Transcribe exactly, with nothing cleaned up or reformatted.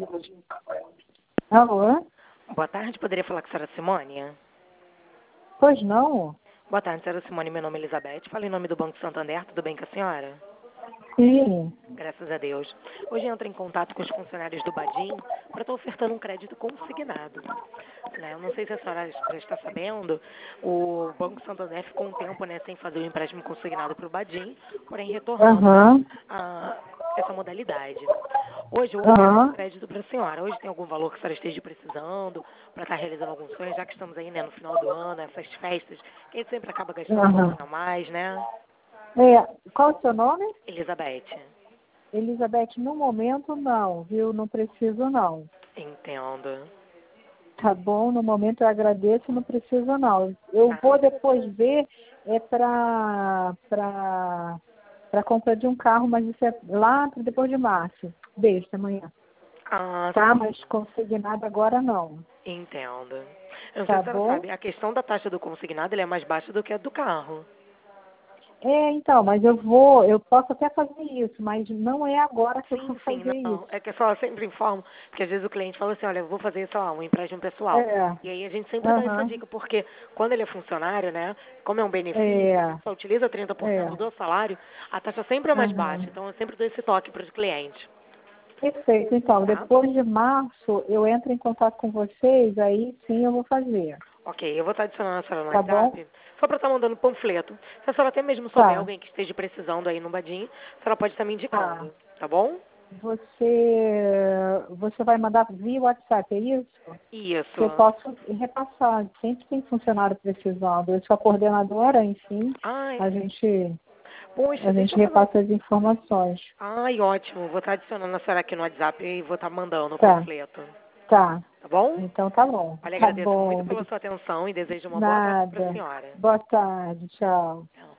Alô? Boa tarde, poderia falar com a senhora Simone? Pois não? Boa tarde, senhora Simone, meu nome é Elizabeth. Fala em nome do Banco Santander, tudo bem com a senhora? Sim. Graças a Deus. Hoje entra em contato com os funcionários do Badim para estar ofertando um crédito consignado. Né? Eu não sei se a senhora já está sabendo, o Banco Santander ficou um tempo, né, sem fazer o empréstimo consignado para o Badim, porém retornando Aham. a essa modalidade. Hoje eu ofereço um Aham. crédito para a senhora. Hoje tem algum valor que a senhora esteja precisando para estar realizando algum sonho, já que estamos aí, né, no final do ano, essas festas, que a gente sempre acaba gastando um Aham. pouquinho a mais, né? É, qual é o seu nome? Elizabeth, Elizabeth, no momento não, viu? Não preciso não. entendo. Tá bom, no momento eu agradeço, não preciso não. Eu Tá. vou depois ver é para para para compra de um carro, mas isso é lá pra depois de março. Beijo, até amanhã. Ah, Tá, mas consignado agora não. entendo. Eu não sei Tá se a senhora bom? sabe, a questão da taxa do consignado ele é mais baixa do que a do carro. É, então, mas eu vou, eu posso até fazer isso, mas não é agora que eu vou Sim, sim, fazer não. isso. É que eu só sempre informo, porque às vezes o cliente fala assim, olha, eu vou fazer, sei lá, um empréstimo pessoal. É, E aí a gente sempre dá essa aham, dica, porque quando ele é funcionário, né, como é um benefício, a é, gente só utiliza trinta por é, cento do salário, a taxa sempre é mais baixa. aham. Então eu sempre dou esse toque para os clientes. Perfeito, então, Tá? depois de março eu entro em contato com vocês, aí sim eu vou fazer, Ok, eu vou estar adicionando a senhora no tá bom? WhatsApp, só para estar mandando panfleto. Se a senhora até mesmo souber Tá, alguém que esteja precisando aí no Badim, a senhora pode estar me tá. indicando, tá bom? Você, você vai mandar via WhatsApp, é isso? Que eu Isso. posso repassar, sempre tem funcionário precisando. Eu sou a coordenadora, enfim, Ai, a gente, poxa, a deixa gente eu fazer. repassa as informações. Ai, ótimo. Vou estar adicionando a senhora aqui no WhatsApp e vou estar mandando o Tá, panfleto. tá. Tá bom? Então tá bom. Olha, Tá agradeço muito bom. pela sua atenção e desejo uma boa tarde para a Nada. senhora. Boa tarde, tchau. Tchau.